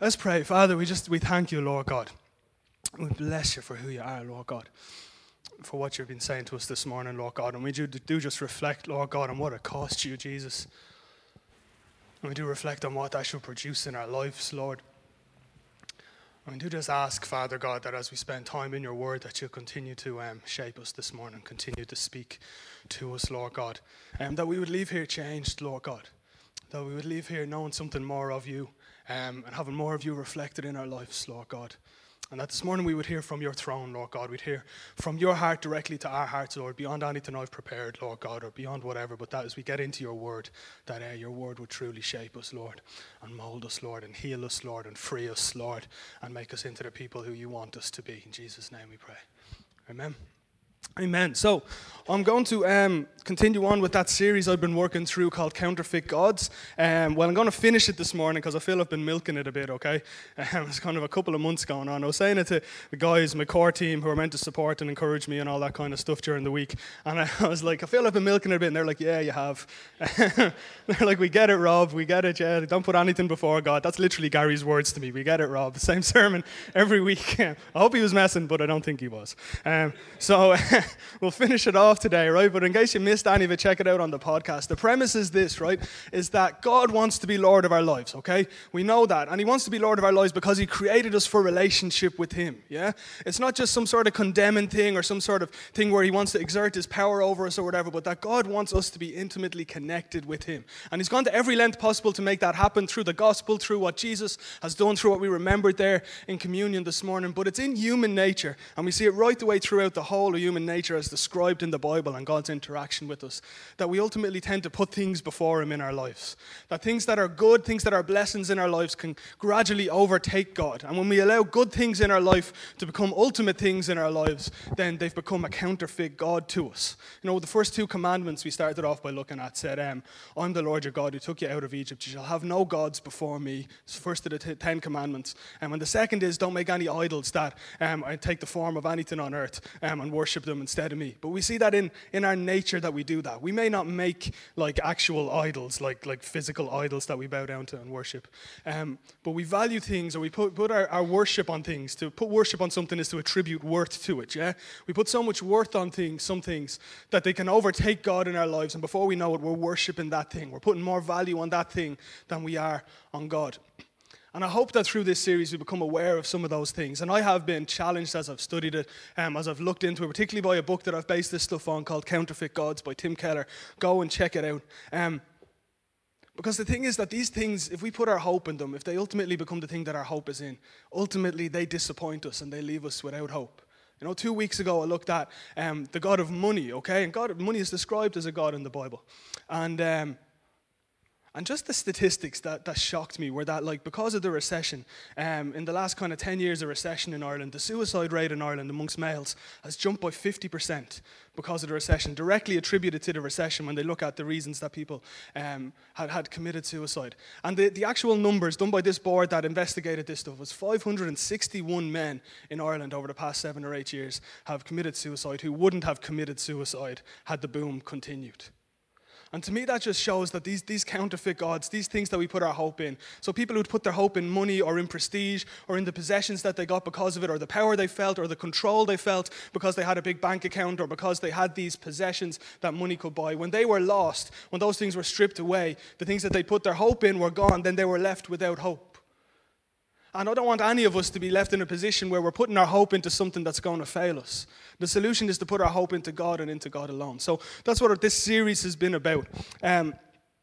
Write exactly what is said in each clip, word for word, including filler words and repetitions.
Let's pray. Father, we just we thank you, Lord God. We bless you for who you are, Lord God, for what you've been saying to us this morning, Lord God. And we do, do just reflect, Lord God, on what it cost you, Jesus. And we do reflect on what that should produce in our lives, Lord. And we do just ask, Father God, that as we spend time in your word, that you'll continue to um, shape us this morning, continue to speak to us, Lord God. And um, that we would leave here changed, Lord God. That we would leave here knowing something more of you um, and having more of you reflected in our lives, Lord God. And that this morning we would hear from your throne, Lord God. We'd hear from your heart directly to our hearts, Lord, beyond anything I've prepared, Lord God, or beyond whatever. But that as we get into your word, that uh, your word would truly shape us, Lord, and mold us, Lord, and heal us, Lord, and free us, Lord, and make us into the people who you want us to be. In Jesus' name we pray. Amen. Amen. So I'm going to um, continue on with that series I've been working through called Counterfeit Gods. Um, well, I'm going to finish it this morning because I feel I've been milking it a bit, okay? Um, it's kind of a couple of months going on. I was saying it to the guys, my core team, who are meant to support and encourage me and all that kind of stuff during the week. And I, I was like, I feel I've been milking it a bit. And they're like, yeah, you have. They're like, we get it, Rob. We get it, yeah. Don't put anything before God. That's literally Gary's words to me. We get it, Rob. The same sermon every week. I hope he was messing, but I don't think he was. Um, so... We'll finish it off today, right? But in case you missed any of it, check it out on the podcast. The premise is this, right? Is that God wants to be Lord of our lives, okay? We know that. And he wants to be Lord of our lives because he created us for relationship with him, yeah? It's not just some sort of condemning thing or some sort of thing where he wants to exert his power over us or whatever, but that God wants us to be intimately connected with him. And he's gone to every length possible to make that happen through the gospel, through what Jesus has done, through what we remembered there in communion this morning. But it's in human nature, and we see it right the way throughout the whole of human nature as described in the Bible and God's interaction with us, that we ultimately tend to put things before him in our lives. That things that are good, things that are blessings in our lives can gradually overtake God. And when we allow good things in our life to become ultimate things in our lives, then they've become a counterfeit God to us. You know, the first two commandments we started off by looking at said, um, I'm the Lord your God who took you out of Egypt. You shall have no gods before me. It's the first of the t- Ten Commandments. Um, and the second is, don't make any idols that um, take the form of anything on earth um, and worship them instead of me. But we see that in, in our nature that we do that. We may not make like actual idols, like like physical idols that we bow down to and worship. Um, but we value things, or we put, put our, our worship on things. To put worship on something is to attribute worth to it, yeah? We put so much worth on things, some things, that they can overtake God in our lives. And before we know it, we're worshiping that thing. We're putting more value on that thing than we are on God. And I hope that through this series we become aware of some of those things. And I have been challenged as I've studied it, um, as I've looked into it, particularly by a book that I've based this stuff on called Counterfeit Gods by Tim Keller. Go and check it out. Um, because the thing is that these things, if we put our hope in them, if they ultimately become the thing that our hope is in, ultimately they disappoint us and they leave us without hope. You know, two weeks ago I looked at um, the God of money, okay? And God, money is described as a God in the Bible. And... Um, And just the statistics that, that shocked me were that, like, because of the recession, um, in the last kind of ten years of recession in Ireland, the suicide rate in Ireland amongst males has jumped by fifty percent because of the recession, directly attributed to the recession when they look at the reasons that people um, had, had committed suicide. And the, the actual numbers done by this board that investigated this stuff was five hundred sixty-one men in Ireland over the past seven or eight years have committed suicide who wouldn't have committed suicide had the boom continued. And to me, that just shows that these, these counterfeit gods, these things that we put our hope in, so people who'd put their hope in money or in prestige or in the possessions that they got because of it, or the power they felt or the control they felt because they had a big bank account or because they had these possessions that money could buy, when they were lost, when those things were stripped away, the things that they put their hope in were gone, then they were left without hope. And I don't want any of us to be left in a position where we're putting our hope into something that's going to fail us. The solution is to put our hope into God and into God alone. So that's what this series has been about. Um,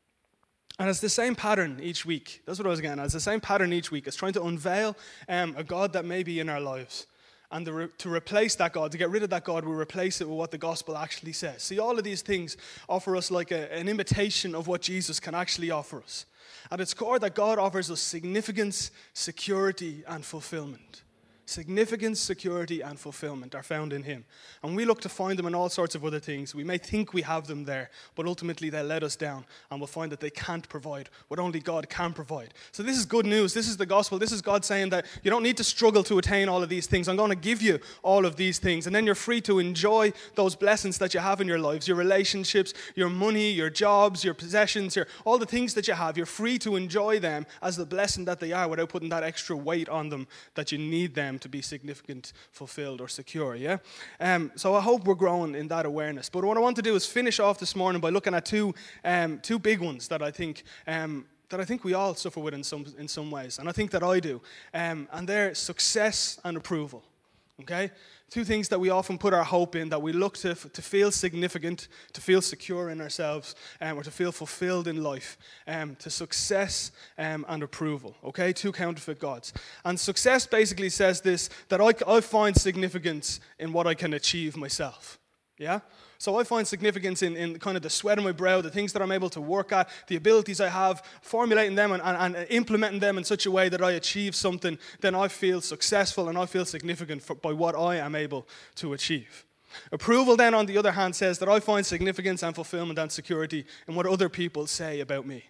and it's the same pattern each week. That's what I was getting at. It's the same pattern each week. It's trying to unveil um, a God that may be in our lives. And to, re- to replace that God, to get rid of that God, we replace it with what the gospel actually says. See, all of these things offer us like a, an imitation of what Jesus can actually offer us. At its core, that God offers us significance, security, and fulfillment. Significance, security, and fulfillment are found in him. And we look to find them in all sorts of other things. We may think we have them there, but ultimately they let us down, and we'll find that they can't provide what only God can provide. So this is good news. This is the gospel. This is God saying that you don't need to struggle to attain all of these things. I'm going to give you all of these things, and then you're free to enjoy those blessings that you have in your lives, your relationships, your money, your jobs, your possessions, your, all the things that you have. You're free to enjoy them as the blessing that they are without putting that extra weight on them that you need them to be significant, fulfilled, or secure, yeah? Um, so I hope we're growing in that awareness. But what I want to do is finish off this morning by looking at two um, two big ones that I think um, that I think we all suffer with in some in some ways, and I think that I do. Um, and they're success and approval, okay? Two things that we often put our hope in, that we look to to feel significant, to feel secure in ourselves, um, or to feel fulfilled in life, um, to success um, and approval, okay? Two counterfeit gods. And success basically says this, that I, I find significance in what I can achieve myself, yeah? So I find significance in, in kind of the sweat on my brow, the things that I'm able to work at, the abilities I have, formulating them and, and, and implementing them in such a way that I achieve something. Then I feel successful and I feel significant for, by what I am able to achieve. Approval then, on the other hand, says that I find significance and fulfillment and security in what other people say about me.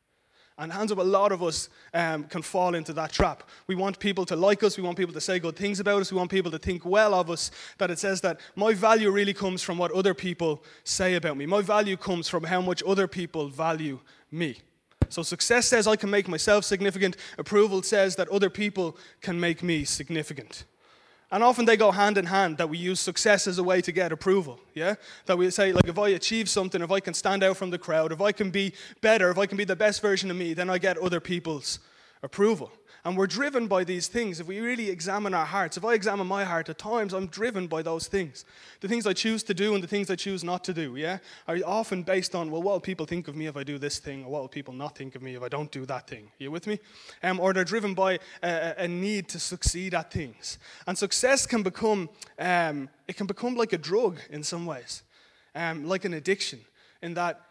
And hands up, a lot of us um, can fall into that trap. We want people to like us. We want people to say good things about us. We want people to think well of us. That it says that my value really comes from what other people say about me. My value comes from how much other people value me. So success says I can make myself significant. Approval says that other people can make me significant. And often they go hand in hand, that we use success as a way to get approval, yeah? That we say, like, if I achieve something, if I can stand out from the crowd, if I can be better, if I can be the best version of me, then I get other people's approval. And we're driven by these things. If we really examine our hearts, if I examine my heart, at times I'm driven by those things. The things I choose to do and the things I choose not to do, yeah, are often based on, well, what will people think of me if I do this thing, or what will people not think of me if I don't do that thing? Are you with me? Um, or they're driven by a, a need to succeed at things. And success can become, um, it can become like a drug in some ways, um, like an addiction, in that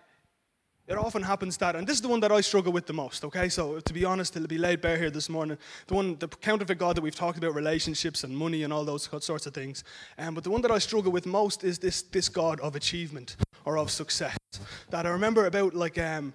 it often happens that, and this is the one that I struggle with the most, okay? So to be honest, it'll be laid bare here this morning. The one, the counterfeit God that we've talked about, relationships and money and all those sorts of things. Um, but the one that I struggle with most is this this God of achievement or of success. That I remember about like, um,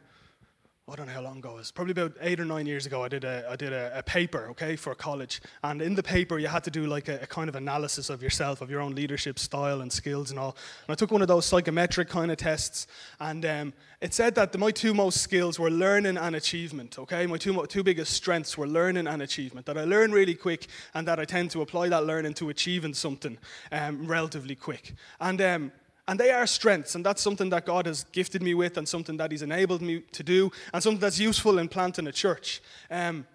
I don't know how long ago it was, probably about eight or nine years ago, I did a I did a, a paper, okay, for college. And in the paper, you had to do like a, a kind of analysis of yourself, of your own leadership style and skills and all. And I took one of those psychometric kind of tests, and um, it said that the, my two most skills were learning and achievement, okay? My two, two biggest strengths were learning and achievement, that I learn really quick and that I tend to apply that learning to achieving something um, relatively quick. And um, And they are strengths, and that's something that God has gifted me with and something that he's enabled me to do and something that's useful in planting a church. Um,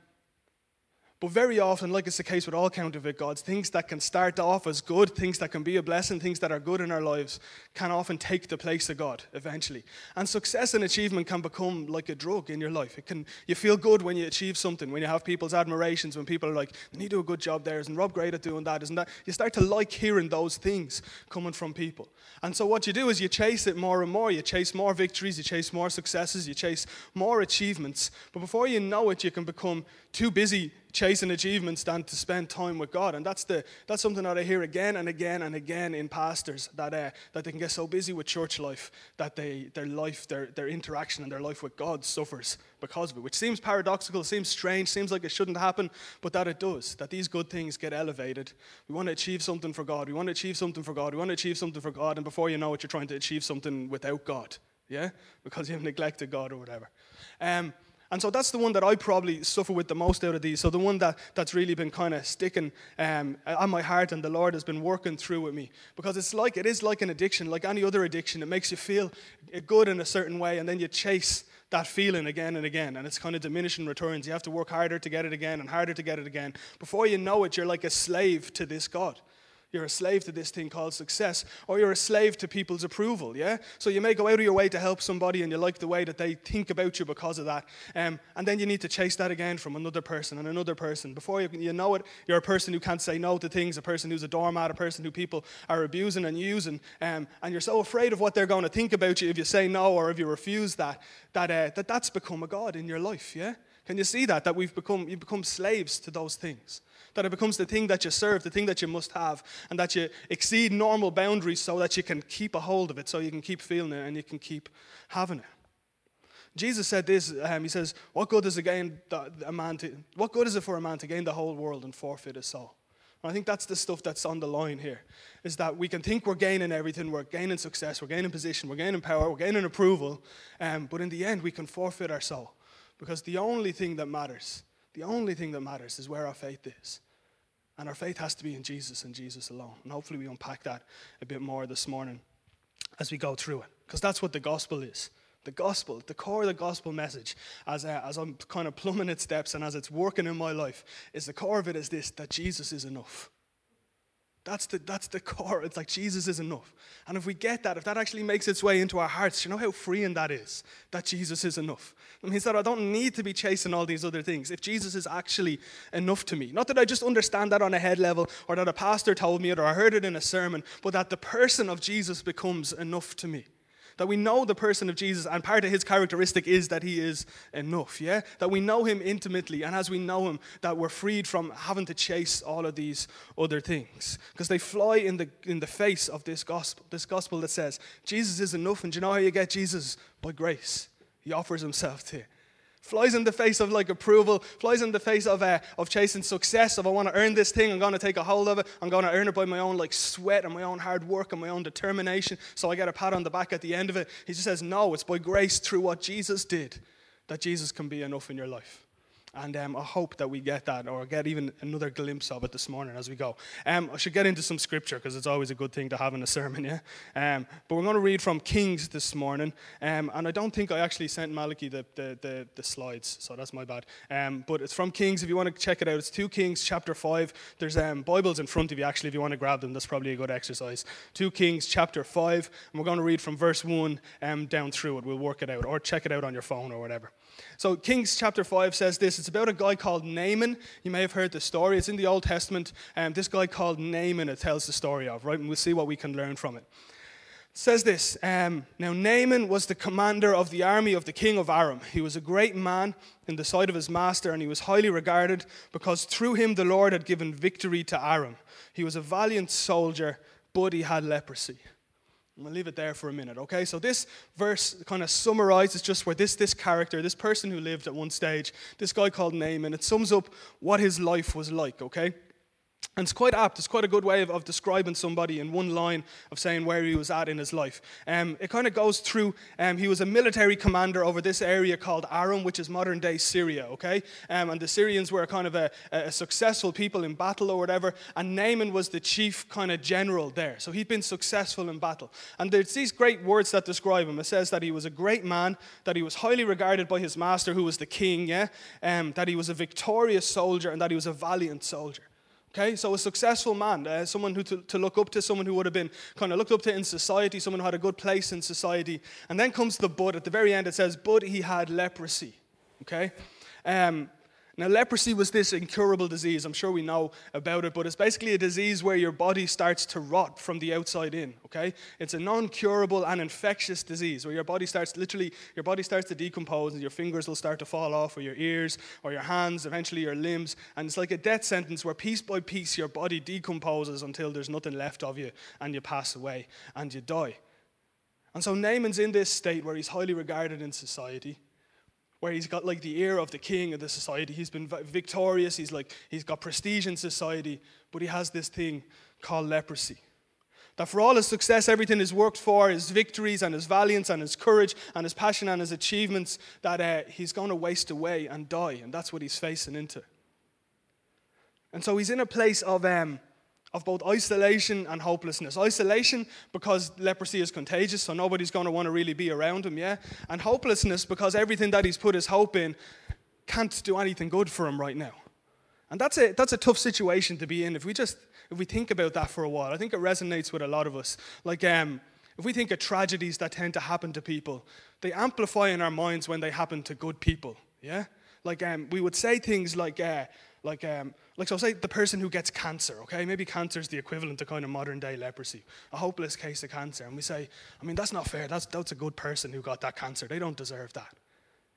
But very often, like it's the case with all counterfeit gods, things that can start off as good, things that can be a blessing, things that are good in our lives, can often take the place of God eventually. And success and achievement can become like a drug in your life. It can, you feel good when you achieve something, when you have people's admirations, when people are like, you do a good job there, isn't Rob great at doing that, isn't that? You start to like hearing those things coming from people. And so what you do is you chase it more and more. You chase more victories, you chase more successes, you chase more achievements. But before you know it, you can become too busy chasing achievements than to spend time with God. And that's the that's something that I hear again and again and again in pastors, that uh, that they can get so busy with church life that they their life, their their interaction and their life with God suffers because of it, which seems paradoxical, seems strange, seems like it shouldn't happen, but that it does, that these good things get elevated. We want to achieve something for God. We want to achieve something for God. We want to achieve something for God, and before you know it, you're trying to achieve something without God, yeah? Because you've neglected God or whatever. Um, And so that's the one that I probably suffer with the most out of these. So the one that, that's really been kind of sticking um, on my heart, and the Lord has been working through with me. Because it's like, it is like an addiction, like any other addiction. It makes you feel good in a certain way, and then you chase that feeling again and again. And it's kind of diminishing returns. You have to work harder to get it again and harder to get it again. Before you know it, you're like a slave to this God. You're a slave to this thing called success, or you're a slave to people's approval, yeah? So you may go out of your way to help somebody and you like the way that they think about you because of that, um, and then you need to chase that again from another person and another person. Before you, you know it, you're a person who can't say no to things, a person who's a doormat, a person who people are abusing and using, um, and you're so afraid of what they're going to think about you if you say no or if you refuse that, that, uh, that that's become a God in your life, yeah? Can you see that? That we've become, you become slaves to those things. That it becomes the thing that you serve, the thing that you must have, and that you exceed normal boundaries so that you can keep a hold of it, so you can keep feeling it and you can keep having it. Jesus said this, um, he says, what good is it gain a man to, what good is it for a man to gain the whole world and forfeit his soul? And I think that's the stuff that's on the line here, is that we can think we're gaining everything, we're gaining success, we're gaining position, we're gaining power, we're gaining approval, um, but in the end we can forfeit our soul. Because the only thing that matters, the only thing that matters is where our faith is. And our faith has to be in Jesus and Jesus alone. And hopefully we unpack that a bit more this morning as we go through it. Because that's what the gospel is. The gospel, the core of the gospel message, as, uh, as I'm kind of plumbing its steps and as it's working in my life, is the core of it is this, that Jesus is enough. That's the, that's the core. It's like Jesus is enough. And if we get that, if that actually makes its way into our hearts, you know how freeing that is, that Jesus is enough. It means that I don't need to be chasing all these other things. If Jesus is actually enough to me. Not that I just understand that on a head level, or that a pastor told me it, or I heard it in a sermon, but that the person of Jesus becomes enough to me. That we know the person of Jesus, and part of his characteristic is that he is enough, yeah? That we know him intimately, and as we know him, that we're freed from having to chase all of these other things. Because they fly in the in the face of this gospel, this gospel that says, Jesus is enough, and do you know how you get Jesus? By grace. He offers himself to you. Flies in the face of like approval, flies in the face of uh, of chasing success, of I want to earn this thing, I'm going to take a hold of it, I'm going to earn it by my own like sweat and my own hard work and my own determination, so I get a pat on the back at the end of it. He just says, no, it's by grace through what Jesus did that Jesus can be enough in your life. And um, I hope that we get that, or get even another glimpse of it this morning as we go. Um, I should get into some scripture, because it's always a good thing to have in a sermon, yeah? Um, but we're going to read from Kings this morning. Um, and I don't think I actually sent Malachi the, the, the, the slides, so that's my bad. Um, but it's from Kings, if you want to check it out. It's two Kings chapter five. There's um, Bibles in front of you, actually, if you want to grab them. That's probably a good exercise. two Kings chapter five. And we're going to read from verse one um, down through it. We'll work it out, or check it out on your phone or whatever. So Kings chapter five says this. It's about a guy called Naaman. You may have heard the story. It's in the Old Testament. Um, this guy called Naaman it tells the story of, right? And we'll see what we can learn from it. It says this. Um, now Naaman was the commander of the army of the king of Aram. He was a great man in the sight of his master, and he was highly regarded because through him the Lord had given victory to Aram. He was a valiant soldier, but he had leprosy. I'm going to leave it there for a minute, okay? So this verse kind of summarizes just where this, this character, this person who lived at one stage, this guy called Naaman, it sums up what his life was like, okay? And it's quite apt. It's quite a good way of, of describing somebody in one line of saying where he was at in his life. Um, it kind of goes through, um, he was a military commander over this area called Aram, which is modern-day Syria, okay? Um, and the Syrians were kind of a, a successful people in battle or whatever, and Naaman was the chief kind of general there. So he'd been successful in battle. And there's these great words that describe him. It says that he was a great man, that he was highly regarded by his master, who was the king, yeah? Um, that he was a victorious soldier, and that he was a valiant soldier. Okay, so a successful man, uh, someone who to, to look up to, someone who would have been kind of looked up to in society, someone who had a good place in society. And then comes the but. At the very end it says, but he had leprosy. Okay? Um, now leprosy was this incurable disease. I'm sure we know about it, but it's basically a disease where your body starts to rot from the outside in. Okay? It's a non-curable and infectious disease where your body starts, literally, your body starts to decompose and your fingers will start to fall off, or your ears, or your hands, eventually your limbs. And it's like a death sentence where piece by piece your body decomposes until there's nothing left of you and you pass away and you die. And so Naaman's in this state where he's highly regarded in society, where he's got like the ear of the king of the society. He's been victorious. He's like he's got prestige in society, but he has this thing called leprosy. That for all his success, everything he's worked for, his victories and his valiance and his courage and his passion and his achievements, that uh, he's going to waste away and die, and that's what he's facing into. And so he's in a place of um, of both isolation and hopelessness. Isolation because leprosy is contagious, so nobody's going to want to really be around him, yeah? And hopelessness because everything that he's put his hope in can't do anything good for him right now. And that's a that's a tough situation to be in. If we just if we think about that for a while, I think it resonates with a lot of us. Like um, if we think of tragedies that tend to happen to people, they amplify in our minds when they happen to good people, yeah? Like um, we would say things like, uh, like, um, like so say the person who gets cancer, okay? Maybe cancer is the equivalent to kind of modern day leprosy, a hopeless case of cancer. And we say, I mean, that's not fair. That's, that's a good person who got that cancer. They don't deserve that.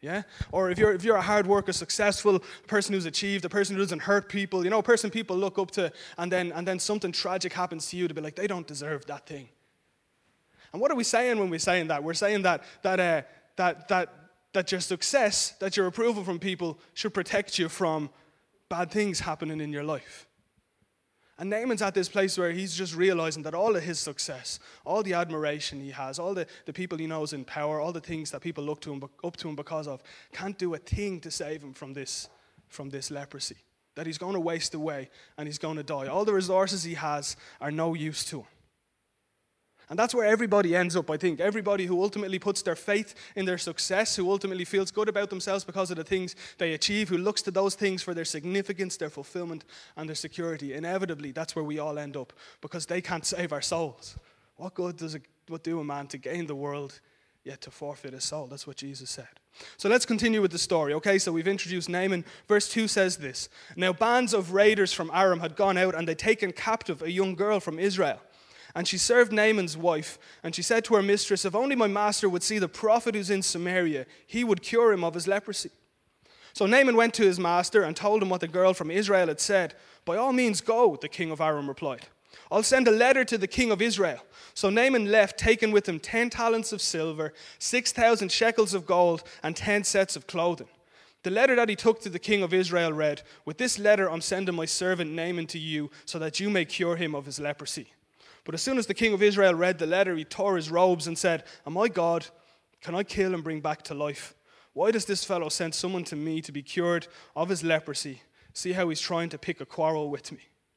Yeah? Or if you're if you're a hard worker, successful, person who's achieved, a person who doesn't hurt people, you know, a person people look up to, and then and then something tragic happens to you to be like, they don't deserve that thing. And what are we saying when we're saying that? We're saying that that uh, that that that your success, that your approval from people should protect you from bad things happening in your life. And Naaman's at this place where he's just realizing that all of his success, all the admiration he has, all the, the people he knows in power, all the things that people look to him up to him because of, can't do a thing to save him from this, from this leprosy. That he's going to waste away and he's going to die. All the resources he has are no use to him. And that's where everybody ends up, I think. Everybody who ultimately puts their faith in their success, who ultimately feels good about themselves because of the things they achieve, who looks to those things for their significance, their fulfillment, and their security. Inevitably, that's where we all end up, because they can't save our souls. What good does it what do a man to gain the world, yet to forfeit his soul? That's what Jesus said. So let's continue with the story. Okay, so we've introduced Naaman. Verse two says this. Now bands of raiders from Aram had gone out, and they'd taken captive a young girl from Israel. And she served Naaman's wife, and she said to her mistress, if only my master would see the prophet who's in Samaria, he would cure him of his leprosy. So Naaman went to his master and told him what the girl from Israel had said. By all means go, the king of Aram replied. I'll send a letter to the king of Israel. So Naaman left, taking with him ten talents of silver, six thousand shekels of gold, and ten sets of clothing. The letter that he took to the king of Israel read, with this letter I'm sending my servant Naaman to you, so that you may cure him of his leprosy. But as soon as the king of Israel read the letter, he tore his robes and said, am I God? Can I kill and bring back to life? Why does this fellow send someone to me to be cured of his leprosy? See how he's trying to pick a quarrel with me.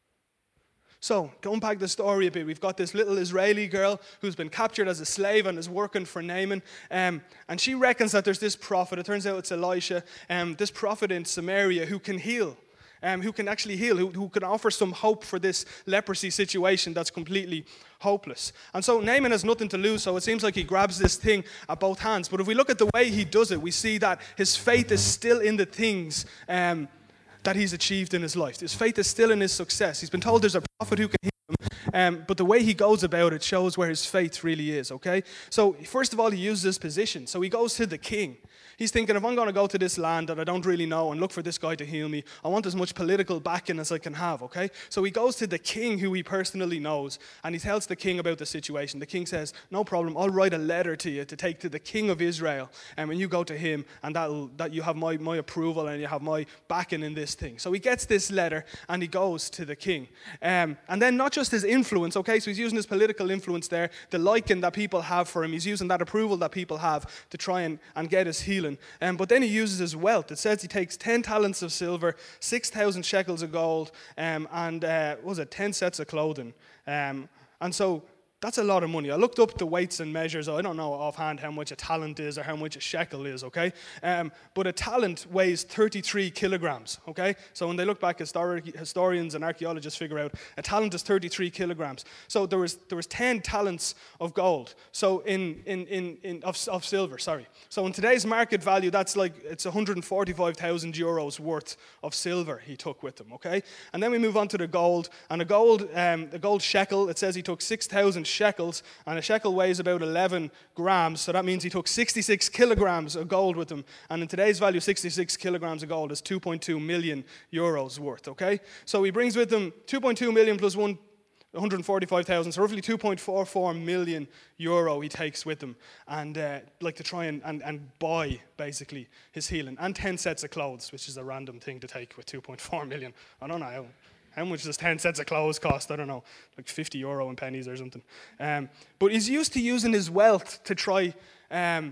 So, to unpack the story a bit, we've got this little Israeli girl who's been captured as a slave and is working for Naaman. Um, and she reckons that there's this prophet, it turns out it's Elisha, um, this prophet in Samaria who can heal. Um, who can actually heal, who, who can offer some hope for this leprosy situation that's completely hopeless. And so Naaman has nothing to lose, so it seems like he grabs this thing at both hands. But if we look at the way he does it, we see that his faith is still in the things um, that he's achieved in his life. His faith is still in his success. He's been told there's a prophet who can heal him, um, but the way he goes about it shows where his faith really is, okay? So first of all, he uses his position. So he goes to the king. He's thinking, if I'm going to go to this land that I don't really know and look for this guy to heal me, I want as much political backing as I can have, okay? So he goes to the king who he personally knows, and he tells the king about the situation. The king says, no problem, I'll write a letter to you to take to the king of Israel, and when you go to him, and that'll, that you have my, my approval and you have my backing in this thing. So he gets this letter, and he goes to the king. Um, and then not just his influence, okay? So he's using his political influence there, the liking that people have for him. He's using that approval that people have to try and, and get his healing. Um, but then he uses his wealth. It says he takes ten talents of silver, six thousand shekels of gold, um, and uh, what was it, ten sets of clothing. Um, and so that's a lot of money. I looked up the weights and measures. I don't know offhand how much a talent is or how much a shekel is, okay? Um, but a talent weighs thirty-three kilograms, okay? So when they look back, histori- historians and archaeologists figure out a talent is thirty-three kilograms. So there was there was ten talents of gold. So in in in, in of, of silver, sorry. So in today's market value, that's like it's one hundred forty-five thousand euros worth of silver he took with him, okay? And then we move on to the gold, and a gold um, the gold shekel. It says he took six thousand shekels, and a shekel weighs about eleven grams, so that means he took sixty-six kilograms of gold with him, and in today's value, sixty-six kilograms of gold is two point two million euros worth, okay? So he brings with him two point two million plus one, one hundred forty-five thousand, so roughly two point four four million euro he takes with him, and uh, like to try and, and, and buy, basically, his healing, and ten sets of clothes, which is a random thing to take with two point four million. I don't know how. How much does ten sets of clothes cost? I don't know, like fifty euro in pennies or something. Um, but he's used to using his wealth to try um,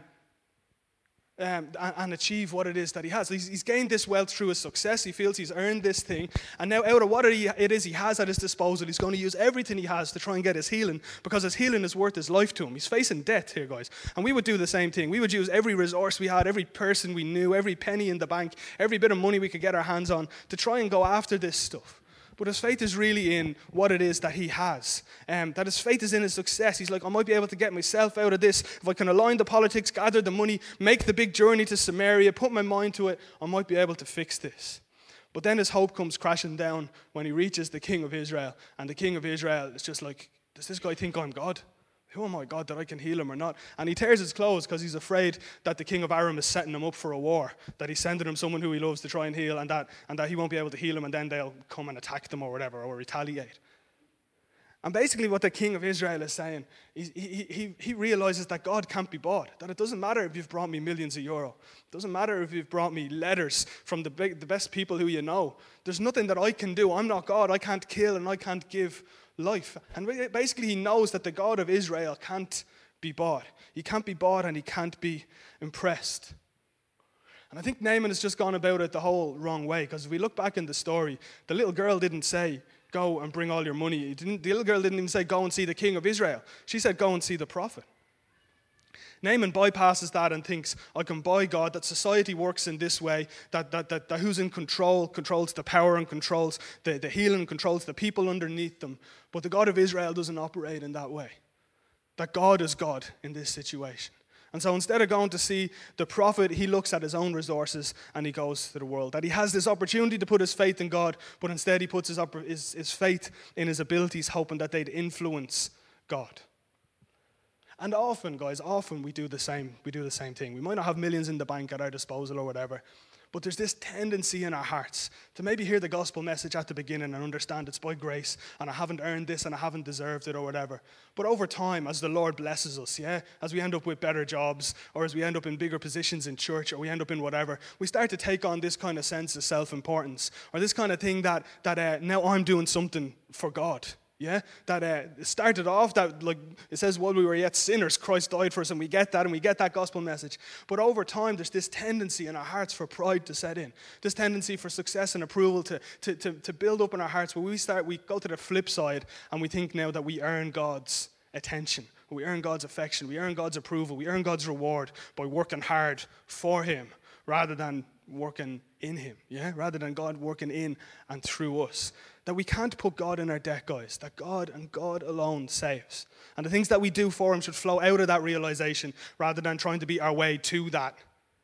um, and, and achieve what it is that he has. He's, he's gained this wealth through his success. He feels he's earned this thing. And now out of what it is he has at his disposal, he's going to use everything he has to try and get his healing, because his healing is worth his life to him. He's facing death here, guys. And we would do the same thing. We would use every resource we had, every person we knew, every penny in the bank, every bit of money we could get our hands on to try and go after this stuff. But his faith is really in what it is that he has. Um, that his faith is in his success. He's like, I might be able to get myself out of this. If I can align the politics, gather the money, make the big journey to Samaria, put my mind to it, I might be able to fix this. But then his hope comes crashing down when he reaches the king of Israel. And the king of Israel is just like, does this guy think I'm God? Who am I, God, that I can heal him or not? And he tears his clothes because he's afraid that the king of Aram is setting him up for a war, that he's sending him someone who he loves to try and heal, and that, and that he won't be able to heal him, and then they'll come and attack them or whatever, or retaliate. And basically what the king of Israel is saying, he, he, he, he realizes that God can't be bought, that it doesn't matter if you've brought me millions of euro. It doesn't matter if you've brought me letters from the, big, the best people who you know. There's nothing that I can do. I'm not God. I can't kill and I can't give life. And basically he knows that the God of Israel can't be bought. He can't be bought and he can't be impressed. And I think Naaman has just gone about it the whole wrong way, because if we look back in the story, the little girl didn't say, go and bring all your money. The little girl didn't even say, go and see the king of Israel. She said, go and see the prophet. Naaman bypasses that and thinks, I can buy God, that society works in this way, that, that, that, that who's in control controls the power and controls the, the healing, controls the people underneath them. But the God of Israel doesn't operate in that way. That God is God in this situation. And so instead of going to see the prophet, he looks at his own resources and he goes to the world. That he has this opportunity to put his faith in God, but instead he puts his, his, his faith in his abilities, hoping that they'd influence God. And often, guys, often we do the same. We do the same thing. We might not have millions in the bank at our disposal or whatever, but there's this tendency in our hearts to maybe hear the gospel message at the beginning and understand it's by grace and I haven't earned this and I haven't deserved it or whatever. But over time, as the Lord blesses us, yeah, as we end up with better jobs or as we end up in bigger positions in church or we end up in whatever, we start to take on this kind of sense of self-importance or this kind of thing that, that uh, now I'm doing something for God. Yeah, that uh, started off that, like, it says, while we were yet sinners, Christ died for us, and we get that, and we get that gospel message. But over time, there's this tendency in our hearts for pride to set in, this tendency for success and approval to, to, to, to build up in our hearts, where we start, we go to the flip side, and we think now that we earn God's attention, we earn God's affection, we earn God's approval, we earn God's reward by working hard for Him, rather than working in Him, yeah, rather than God working in and through us. That we can't put God in our debt, guys. That God and God alone saves. And the things that we do for Him should flow out of that realization rather than trying to be our way to that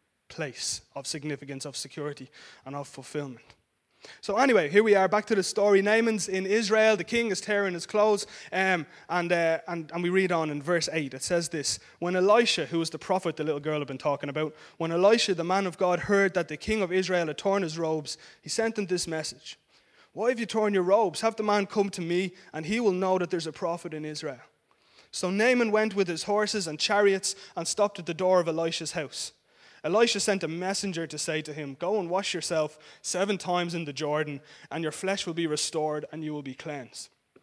place of significance, of security, and of fulfillment. So anyway, here we are, back to the story. Naaman's in Israel. The king is tearing his clothes. Um, and, uh, and, and we read on in verse eight. It says this: When Elisha, who was the prophet the little girl had been talking about, when Elisha, the man of God, heard that the king of Israel had torn his robes, he sent him this message: Why have you torn your robes? Have the man come to me, and he will know that there's a prophet in Israel. So Naaman went with his horses and chariots and stopped at the door of Elisha's house. Elisha sent a messenger to say to him, Go and wash yourself seven times in the Jordan, and your flesh will be restored, and you will be cleansed.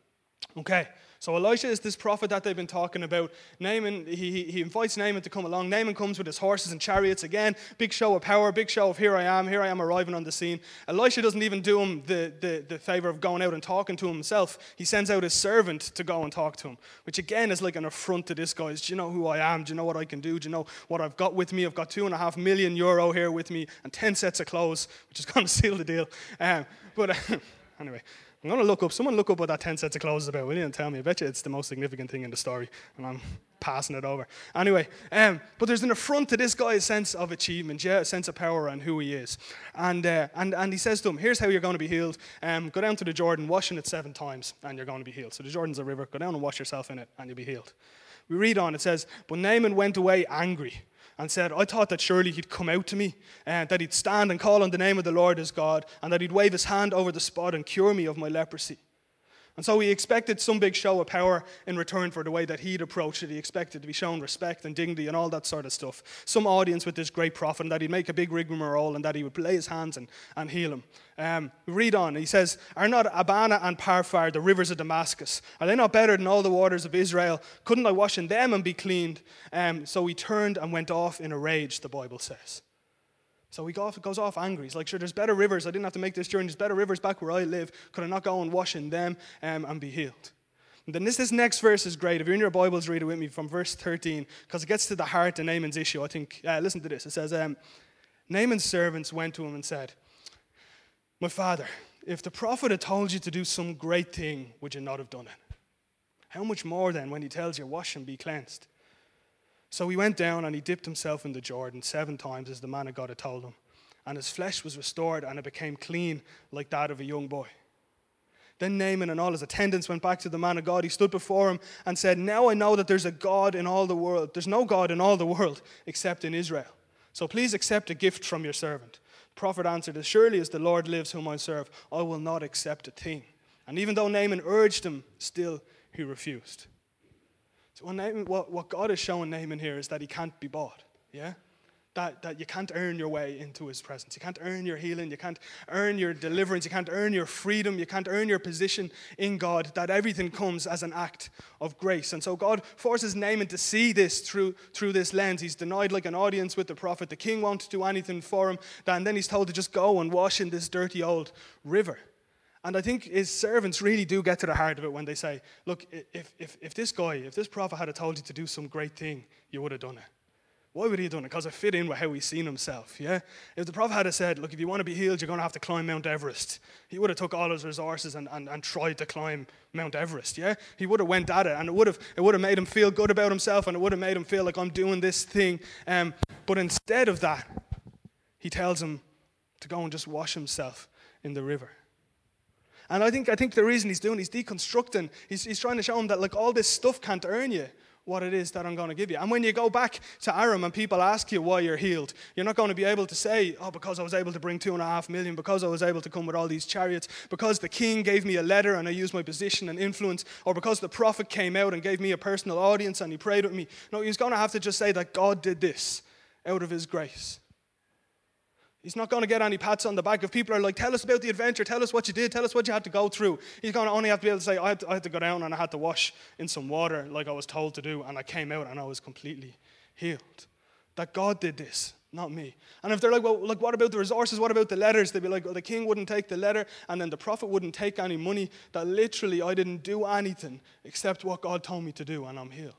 Okay, so Elisha is this prophet that they've been talking about. Naaman, he, he invites Naaman to come along. Naaman comes with his horses and chariots again. Big show of power, big show of here I am, here I am arriving on the scene. Elisha doesn't even do him the, the, the favor of going out and talking to him himself. He sends out his servant to go and talk to him, which again is like an affront to this guy. Do you know who I am? Do you know what I can do? Do you know what I've got with me? I've got two and a half million euro here with me and ten sets of clothes, which is going to seal the deal. Um, but uh, anyway, I'm going to look up, someone look up what that ten sets of clothes is about, will you, and tell me. I bet you it's the most significant thing in the story, and I'm passing it over. Anyway, um, but there's an affront to this guy's sense of achievement, yeah, a sense of power and who he is. And uh, and and he says to him, here's how you're going to be healed. Um, go down to the Jordan, wash in it seven times, and you're going to be healed. So the Jordan's a river, go down and wash yourself in it, and you'll be healed. We read on, it says, But Naaman went away angry, and said, I thought that surely he'd come out to me, and that he'd stand and call on the name of the Lord his God, and that he'd wave his hand over the spot and cure me of my leprosy. And so he expected some big show of power in return for the way that he'd approached it. He expected to be shown respect and dignity and all that sort of stuff. Some audience with this great prophet, and that he'd make a big rigmarole and that he would lay his hands and, and heal him. Um, we read on, he says, Are not Abana and Parphar, the rivers of Damascus, are they not better than all the waters of Israel? Couldn't I wash in them and be cleaned? Um, so he turned and went off in a rage, the Bible says. So he goes off angry. He's like, sure, there's better rivers. I didn't have to make this journey. There's better rivers back where I live. Could I not go and wash in them um, and be healed? And then this, this next verse is great. If you're in your Bibles, read it with me from verse thirteen, because it gets to the heart of Naaman's issue, I think. Uh, listen to this. It says, um, Naaman's servants went to him and said, My father, if the prophet had told you to do some great thing, would you not have done it? How much more then when he tells you, wash and be cleansed? So he went down and he dipped himself in the Jordan seven times as the man of God had told him. And his flesh was restored and it became clean like that of a young boy. Then Naaman and all his attendants went back to the man of God. He stood before him and said, now I know that there's a God in all the world. There's no God in all the world except in Israel. So please accept a gift from your servant. The prophet answered, as surely as the Lord lives whom I serve, I will not accept a thing. And even though Naaman urged him, still he refused. So what, Naaman, what, what God is showing Naaman here is that he can't be bought. Yeah? That, that you can't earn your way into his presence. You can't earn your healing. You can't earn your deliverance. You can't earn your freedom. You can't earn your position in God. That everything comes as an act of grace. And so God forces Naaman to see this through, through this lens. He's denied like an audience with the prophet. The king won't do anything for him. And then he's told to just go and wash in this dirty old river. And I think his servants really do get to the heart of it when they say, look, if, if, if this guy, if this prophet had told you to do some great thing, you would have done it. Why would he have done it? Because it fit in with how he's seen himself, yeah? If the prophet had said, look, if you want to be healed, you're going to have to climb Mount Everest, he would have took all his resources and, and, and tried to climb Mount Everest, yeah? He would have went at it, and it would have it would have made him feel good about himself, and it would have made him feel like I'm doing this thing. Um, but instead of that, he tells him to go and just wash himself in the river. And I think I think the reason he's doing, he's deconstructing, he's, he's trying to show him that like all this stuff can't earn you what it is that I'm going to give you. And when you go back to Aram and people ask you why you're healed, you're not going to be able to say, oh, because I was able to bring two and a half million, because I was able to come with all these chariots, because the king gave me a letter and I used my position and influence, or because the prophet came out and gave me a personal audience and he prayed with me. No, he's going to have to just say that God did this out of his grace. He's not going to get any pats on the back. If people are like, tell us about the adventure, tell us what you did, tell us what you had to go through, he's going to only have to be able to say, I had to, I had to go down and I had to wash in some water like I was told to do, and I came out and I was completely healed. That God did this, not me. And if they're like, well, like, what about the resources? What about the letters? They'd be like, well, the king wouldn't take the letter, and then the prophet wouldn't take any money. That literally I didn't do anything except what God told me to do, and I'm healed.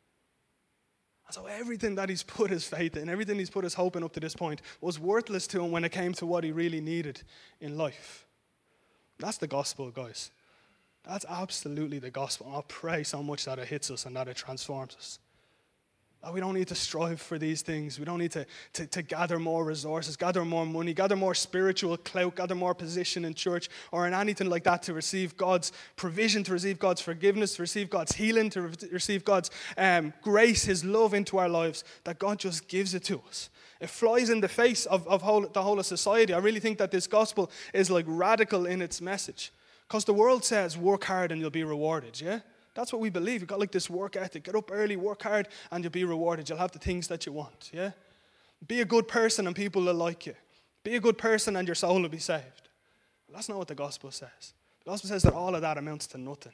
And so everything that he's put his faith in, everything he's put his hope in up to this point was worthless to him when it came to what he really needed in life. That's the gospel, guys. That's absolutely the gospel. I pray so much that it hits us and that it transforms us. That we don't need to strive for these things. We don't need to, to, to gather more resources, gather more money, gather more spiritual clout, gather more position in church or in anything like that to receive God's provision, to receive God's forgiveness, to receive God's healing, to re- receive God's um, grace, his love into our lives, that God just gives it to us. It flies in the face of, of whole, the whole of society. I really think that this gospel is like radical in its message. Because the world says, work hard and you'll be rewarded, yeah? That's what we believe. You've got like this work ethic. Get up early, work hard, and you'll be rewarded. You'll have the things that you want, yeah? Be a good person and people will like you. Be a good person and your soul will be saved. But that's not what the gospel says. The gospel says that all of that amounts to nothing.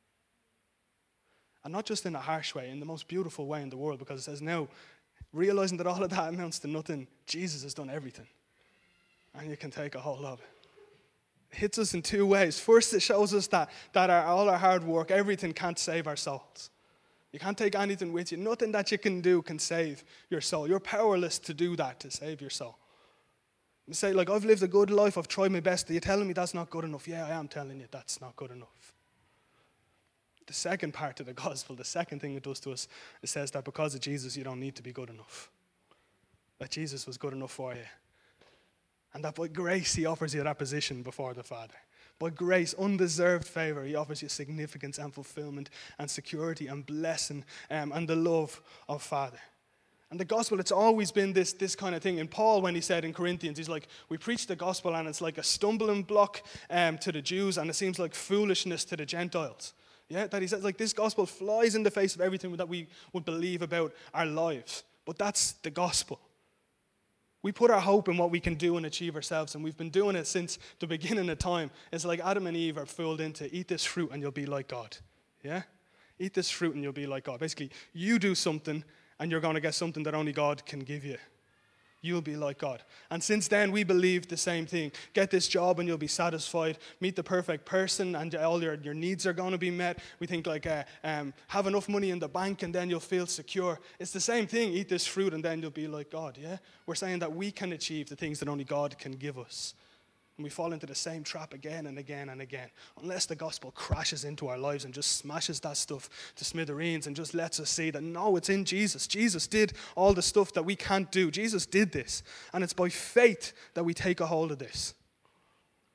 And not just in a harsh way, in the most beautiful way in the world, because it says now, realizing that all of that amounts to nothing, Jesus has done everything. And you can take a hold of it. Hits us in two ways. First, it shows us that, that our, all our hard work, everything can't save our souls. You can't take anything with you. Nothing that you can do can save your soul. You're powerless to do that, to save your soul. You say, like, I've lived a good life, I've tried my best. Are you telling me that's not good enough? Yeah, I am telling you that's not good enough. The second part of the gospel, the second thing it does to us, it says that because of Jesus, you don't need to be good enough. That Jesus was good enough for you. And that by grace, he offers you that position before the Father. By grace, undeserved favor, he offers you significance and fulfillment and security and blessing um, and the love of Father. And the gospel, it's always been this, this kind of thing. And Paul, when he said in Corinthians, he's like, we preach the gospel and it's like a stumbling block um, to the Jews and it seems like foolishness to the Gentiles. Yeah, that he says, like, this gospel flies in the face of everything that we would believe about our lives. But that's the gospel. We put our hope in what we can do and achieve ourselves, and we've been doing it since the beginning of time. It's like Adam and Eve are fooled into, eat this fruit and you'll be like God. Yeah? Eat this fruit and you'll be like God. Basically, you do something and you're going to get something that only God can give you. You'll be like God. And since then, we believe the same thing. Get this job and you'll be satisfied. Meet the perfect person and all your, your needs are going to be met. We think like, uh, um, have enough money in the bank and then you'll feel secure. It's the same thing. Eat this fruit and then you'll be like God, yeah? We're saying that we can achieve the things that only God can give us. And we fall into the same trap again and again and again. Unless the gospel crashes into our lives and just smashes that stuff to smithereens and just lets us see that no, it's in Jesus. Jesus did all the stuff that we can't do. Jesus did this. And it's by faith that we take a hold of this.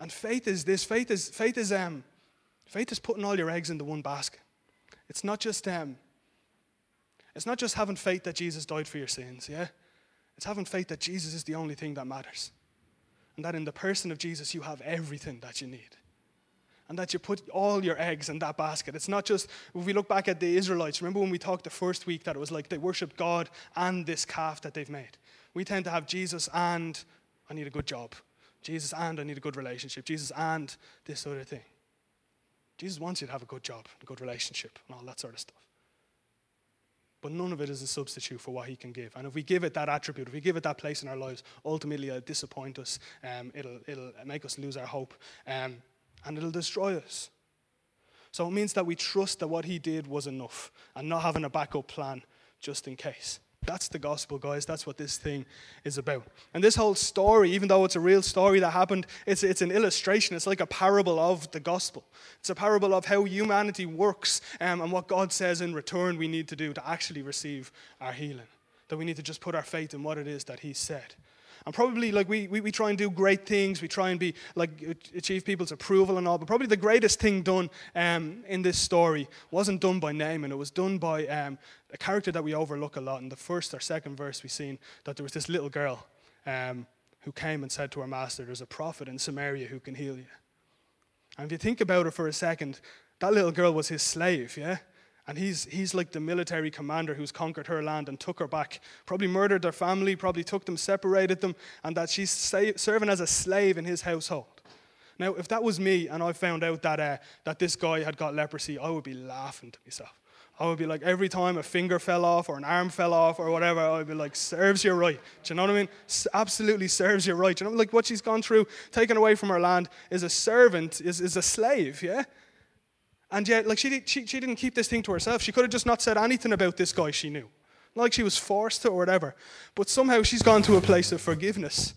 And faith is this. Faith is faith is um faith is putting all your eggs into one basket. It's not just um it's not just having faith that Jesus died for your sins, yeah? It's having faith that Jesus is the only thing that matters. And that in the person of Jesus you have everything that you need. And that you put all your eggs in that basket. It's not just, if we look back at the Israelites, remember when we talked the first week that it was like they worshiped God and this calf that they've made. We tend to have Jesus and I need a good job. Jesus and I need a good relationship. Jesus and this other thing. Jesus wants you to have a good job, a good relationship, and all that sort of stuff. But none of it is a substitute for what he can give. And if we give it that attribute, if we give it that place in our lives, ultimately it'll disappoint us. Um, it'll, it'll make us lose our hope. Um, and it'll destroy us. So it means that we trust that what he did was enough and not having a backup plan just in case. That's the gospel, guys. That's what this thing is about. And this whole story, even though it's a real story that happened, it's, it's an illustration. It's like a parable of the gospel. It's a parable of how humanity works um, and what God says in return we need to do to actually receive our healing. That we need to just put our faith in what it is that he said. And probably like we, we, we try and do great things. We try and be like achieve people's approval and all. But probably the greatest thing done um, in this story wasn't done by Naaman. It was done by um, a character that we overlook a lot. In the first or second verse, we seen that there was this little girl um, who came and said to her master, "There's a prophet in Samaria who can heal you." And if you think about it for a second, that little girl was his slave, yeah. And he's he's like the military commander who's conquered her land and took her back. Probably murdered their family, probably took them, separated them, and that she's sa- serving as a slave in his household. Now, if that was me and I found out that uh, that this guy had got leprosy, I would be laughing to myself. I would be like, every time a finger fell off or an arm fell off or whatever, I would be like, serves you right. Do you know what I mean? S- absolutely serves you right. Do you know, like what she's gone through, taken away from her land, is a servant, is, is a slave, yeah? And yet, like, she, did, she she didn't keep this thing to herself. She could have just not said anything about this guy she knew. Not like she was forced to or whatever. But somehow she's gone to a place of forgiveness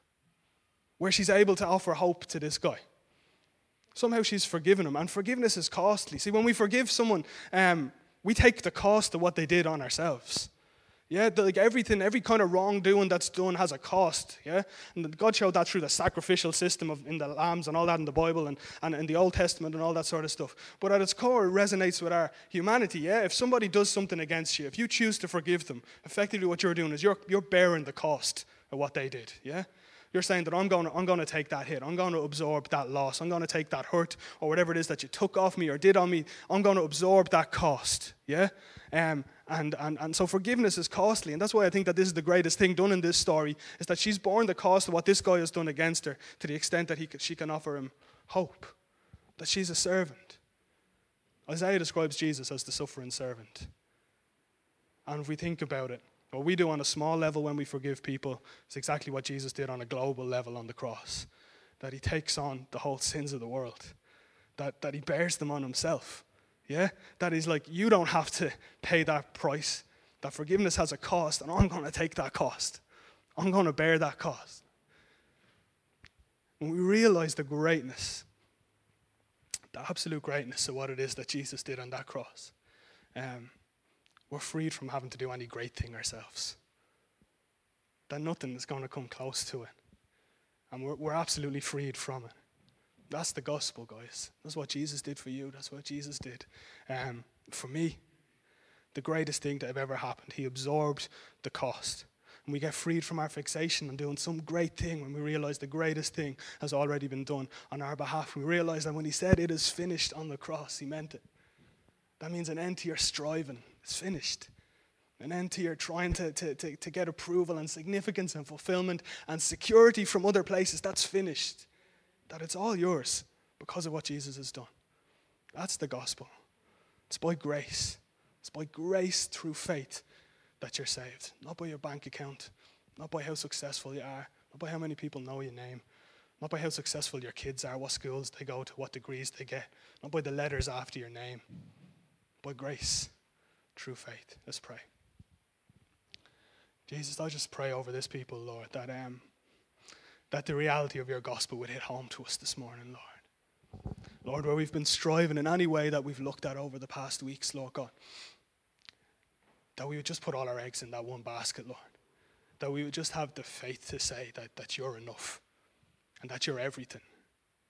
where she's able to offer hope to this guy. Somehow she's forgiven him. And forgiveness is costly. See, when we forgive someone, um, we take the cost of what they did on ourselves. Yeah, the, like everything, every kind of wrongdoing that's done has a cost, yeah? And God showed that through the sacrificial system of in the lambs and all that in the Bible and, and in the Old Testament and all that sort of stuff. But at its core, it resonates with our humanity, yeah? If somebody does something against you, if you choose to forgive them, effectively what you're doing is you're you're bearing the cost of what they did, yeah? You're saying that I'm going, to, I'm going to take that hit. I'm going to absorb that loss. I'm going to take that hurt or whatever it is that you took off me or did on me. I'm going to absorb that cost, yeah? Um, and, and, and so forgiveness is costly. And that's why I think that this is the greatest thing done in this story, is that she's borne the cost of what this guy has done against her to the extent that he could, she can offer him hope, that she's a servant. Isaiah describes Jesus as the suffering servant. And if we think about it, what we do on a small level when we forgive people is exactly what Jesus did on a global level on the cross. That he takes on the whole sins of the world. That, that he bears them on himself. Yeah? That he's like, you don't have to pay that price. That forgiveness has a cost, and I'm going to take that cost. I'm going to bear that cost. When we realize the greatness, the absolute greatness of what it is that Jesus did on that cross, um, we're freed from having to do any great thing ourselves. That nothing is going to come close to it. And we're, we're absolutely freed from it. That's the gospel, guys. That's what Jesus did for you. That's what Jesus did um, for me. The greatest thing that have ever happened. He absorbed the cost. And we get freed from our fixation on doing some great thing when we realize the greatest thing has already been done on our behalf. We realize that when he said it is finished on the cross, he meant it. That means an end to your striving. It's finished. An end to your trying to, to, to, to get approval and significance and fulfillment and security from other places. That's finished. That it's all yours because of what Jesus has done. That's the gospel. It's by grace. It's by grace through faith that you're saved. Not by your bank account. Not by how successful you are. Not by how many people know your name. Not by how successful your kids are, what schools they go to, what degrees they get. Not by the letters after your name. By grace through faith. Let's pray. Jesus, I just pray over this people, Lord, that um, that the reality of your gospel would hit home to us this morning, Lord. Lord, where we've been striving in any way that we've looked at over the past weeks, Lord God, that we would just put all our eggs in that one basket, Lord. That we would just have the faith to say that, that you're enough and that you're everything.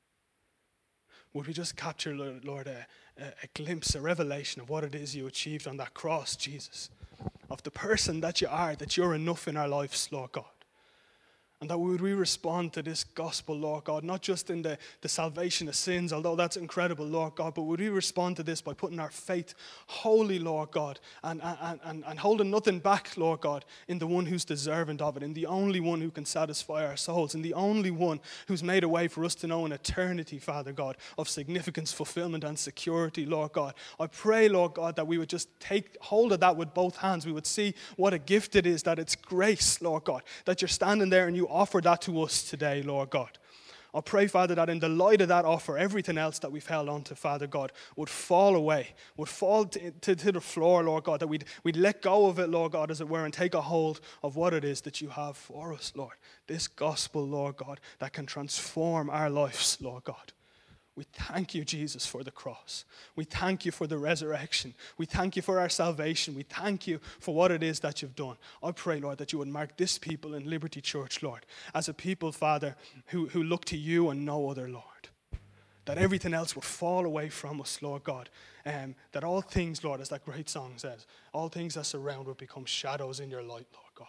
Would we just capture, Lord, a, a, a glimpse, a revelation of what it is you achieved on that cross, Jesus, of the person that you are, that you're enough in our lives, Lord God. And that would we respond to this gospel, Lord God, not just in the, the salvation of sins, although that's incredible, Lord God, but would we respond to this by putting our faith wholly, Lord God, and, and, and, and holding nothing back, Lord God, in the one who's deserving of it, in the only one who can satisfy our souls, in the only one who's made a way for us to know an eternity, Father God, of significance, fulfillment, and security, Lord God. I pray, Lord God, that we would just take hold of that with both hands. We would see what a gift it is, that it's grace, Lord God, that you're standing there and you offer that to us today, Lord God. I pray, Father, that in the light of that offer, everything else that we've held on to, Father God, would fall away, would fall to, to, to the floor, Lord God, that we'd, we'd let go of it, Lord God, as it were, and take a hold of what it is that you have for us, Lord. This gospel, Lord God, that can transform our lives, Lord God. We thank you, Jesus, for the cross. We thank you for the resurrection. We thank you for our salvation. We thank you for what it is that you've done. I pray, Lord, that you would mark this people in Liberty Church, Lord, as a people, Father, who, who look to you and no other, Lord. That everything else would fall away from us, Lord God. Um, that all things, Lord, as that great song says, all things that surround would become shadows in your light, Lord God.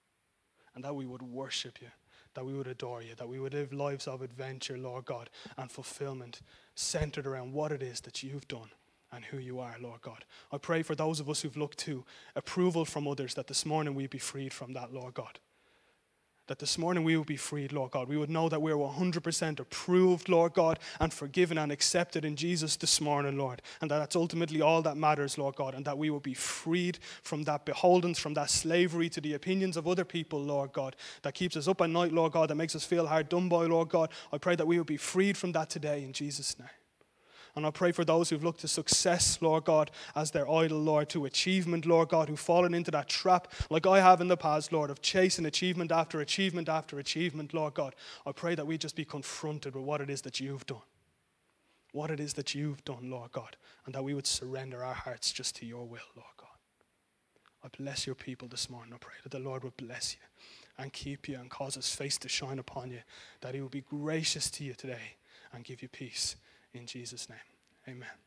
And that we would worship you, that we would adore you, that we would live lives of adventure, Lord God, and fulfillment centered around what it is that you've done and who you are, Lord God. I pray for those of us who've looked to approval from others, that this morning we be freed from that, Lord God. That this morning we would be freed, Lord God. We would know that we're one hundred percent approved, Lord God, and forgiven and accepted in Jesus this morning, Lord. And that that's ultimately all that matters, Lord God. And that we will be freed from that beholdens, from that slavery to the opinions of other people, Lord God, that keeps us up at night, Lord God, that makes us feel hard done by, Lord God. I pray that we will be freed from that today in Jesus' name. And I pray for those who've looked to success, Lord God, as their idol, Lord, to achievement, Lord God, who've fallen into that trap, like I have in the past, Lord, of chasing achievement after achievement after achievement, Lord God. I pray that we just be confronted with what it is that you've done. What it is that you've done, Lord God, and that we would surrender our hearts just to your will, Lord God. I bless your people this morning. I pray that the Lord would bless you and keep you and cause his face to shine upon you, that he will be gracious to you today and give you peace. In Jesus' name, amen.